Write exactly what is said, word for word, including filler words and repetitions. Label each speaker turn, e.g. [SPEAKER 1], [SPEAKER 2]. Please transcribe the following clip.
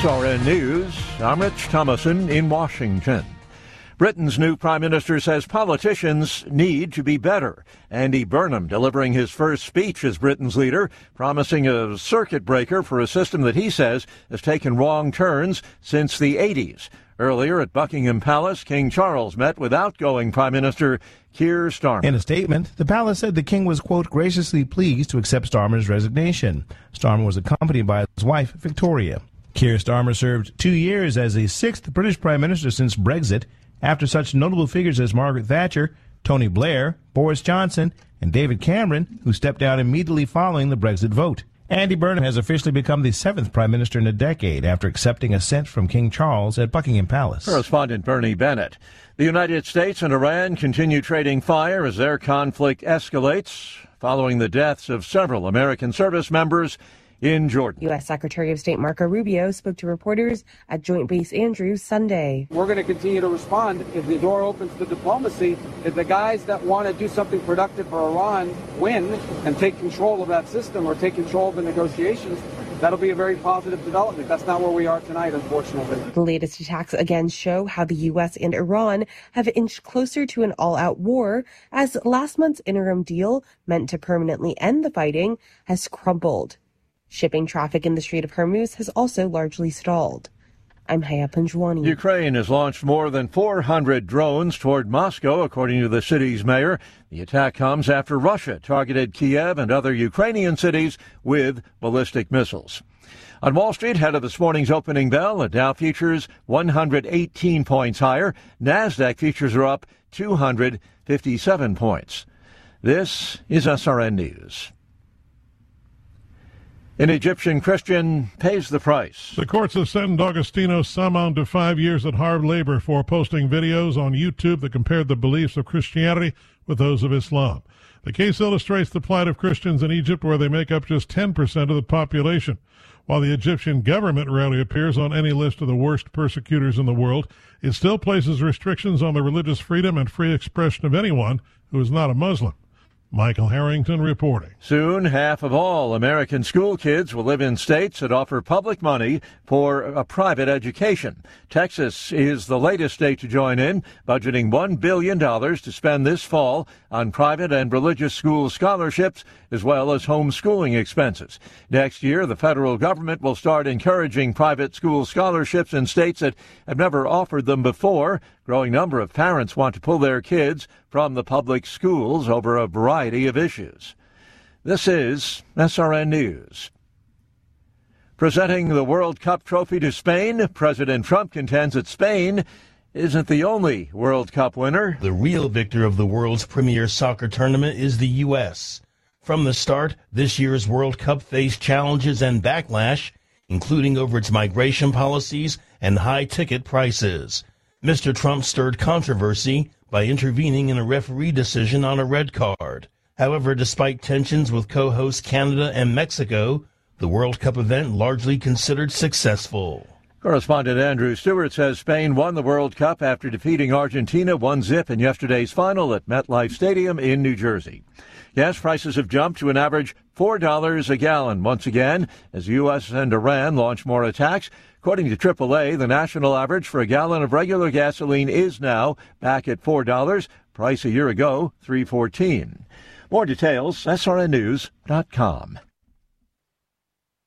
[SPEAKER 1] S R N News, I'm Rich Thomason in Washington. Britain's new prime minister says politicians need to be better. Andy Burnham delivering his first speech as Britain's leader, promising a circuit breaker for a system that he says has taken wrong turns since the eighties. Earlier at Buckingham Palace, King Charles met with outgoing Prime Minister Keir Starmer.
[SPEAKER 2] In a statement, the palace said the king was, quote, graciously pleased to accept Starmer's resignation. Starmer was accompanied by his wife, Victoria. Keir Starmer served two years as the sixth British Prime Minister since Brexit, after such notable figures as Margaret Thatcher, Tony Blair, Boris Johnson, and David Cameron, who stepped down immediately following the Brexit vote. Andy Burnham has officially become the seventh Prime Minister in a decade after accepting assent from King Charles at Buckingham Palace.
[SPEAKER 1] Correspondent Bernie Bennett. The United States and Iran continue trading fire as their conflict escalates following the deaths of several American service members in Jordan.
[SPEAKER 3] U S. Secretary of State Marco Rubio spoke to reporters at Joint Base Andrews Sunday.
[SPEAKER 4] We're going to continue to respond if the door opens to diplomacy. If the guys that want to do something productive for Iran win and take control of that system or take control of the negotiations, that'll be a very positive development. That's not where we are tonight, unfortunately.
[SPEAKER 3] The latest attacks again show how the U S and Iran have inched closer to an all-out war as last month's interim deal, meant to permanently end the fighting, has crumbled. Shipping traffic in the Strait of Hormuz has also largely stalled. I'm Haya Panjwani.
[SPEAKER 1] Ukraine has launched more than four hundred drones toward Moscow, according to the city's mayor. The attack comes after Russia targeted Kiev and other Ukrainian cities with ballistic missiles. On Wall Street, ahead of this morning's opening bell, the Dow futures one hundred eighteen points higher. NASDAQ futures are up two hundred fifty-seven points. This is S R N News. An Egyptian Christian pays the price.
[SPEAKER 5] The courts have sentenced Augustino Samon to five years at hard labor for posting videos on YouTube that compared the beliefs of Christianity with those of Islam. The case illustrates the plight of Christians in Egypt, where they make up just ten percent of the population. While the Egyptian government rarely appears on any list of the worst persecutors in the world, it still places restrictions on the religious freedom and free expression of anyone who is not a Muslim. Michael Harrington reporting.
[SPEAKER 1] Soon, half of all American school kids will live in states that offer public money for a private education. Texas is the latest state to join in, budgeting one billion dollars to spend this fall on private and religious school scholarships, as well as homeschooling expenses. Next year, the federal government will start encouraging private school scholarships in states that have never offered them before. Growing number of parents want to pull their kids from the public schools over a variety of issues. This is S R N News. Presenting the World Cup trophy to Spain, President Trump contends that Spain isn't the only World Cup winner.
[SPEAKER 6] The real victor of the world's premier soccer tournament is the U S. From the start, this year's World Cup faced challenges and backlash, including over its migration policies and high ticket prices. Mister Trump stirred controversy by intervening in a referee decision on a red card. However, despite tensions with co-hosts Canada and Mexico, the World Cup event largely considered successful.
[SPEAKER 1] Correspondent Andrew Stewart says Spain won the World Cup after defeating Argentina one zip in yesterday's final at MetLife Stadium in New Jersey. Gas prices have jumped to an average four dollars a gallon once again as the U S and Iran launch more attacks. According to triple A, the national average for a gallon of regular gasoline is now back at four dollars. Price a year ago, three dollars and fourteen cents. More details, S R N news dot com.